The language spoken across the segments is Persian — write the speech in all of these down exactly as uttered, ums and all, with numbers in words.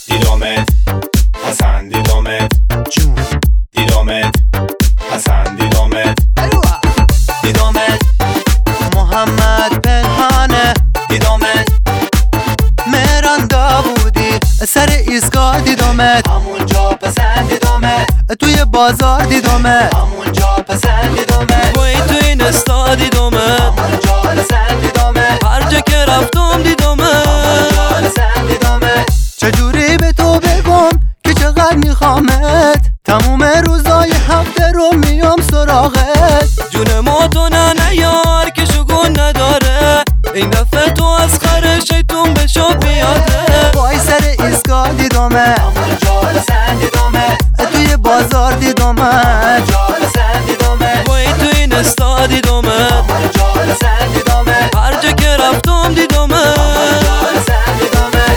دیدمت حسن دیدمت جون دیدمت حسن دیدمت دیدمت محمد پنهانه دیدمت مهران داوودی سر ایستگاه دیدمت همونجا پسند دیدمت توی بازار دیدمت همونجا پسند دیدمت وای تو این استا دیدمت همونجا پسند دیدمت هر جا که رفتم دیدمت پسند دیدمت چجوری به تو بگم که چقدر میخوامت تموم روزای هفته رو میام سراغت جون ما تو نه یار که شگون نداره این دفعه تو از خر شیطون بشو پیاده وای سر ایستگاه دیدمت همونجا پسند دیدمت توی بازار دیدمت همونجا پسند دیدمت وای تو این استا دیدمت همونجا پسند دیدمت هر جا که رفتم دیدمت پسند دیدمت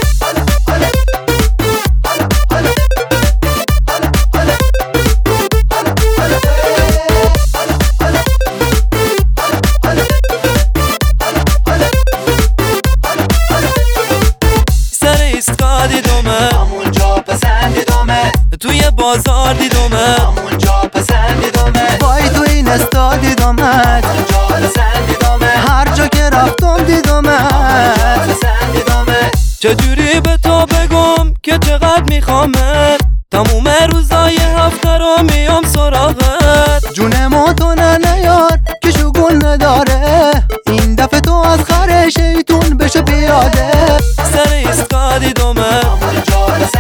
سر ایستگاه دیدمت همونجا پسند دیدمت توی بازار دیدمت همونجا پسند دیدمت وای تو این استا دیدمت همونجا پسند دیدمت هر جا که رفتم دیدمت پسند دیدمت چجوری به تو بگم که چقدر میخوامت تموم روزای هفته رو میام سراغت جون ما تو نه یار که شگون نداره این دفعه تو از خر شیطون بشو پیاده سر ایستگاه دیدمت همونجا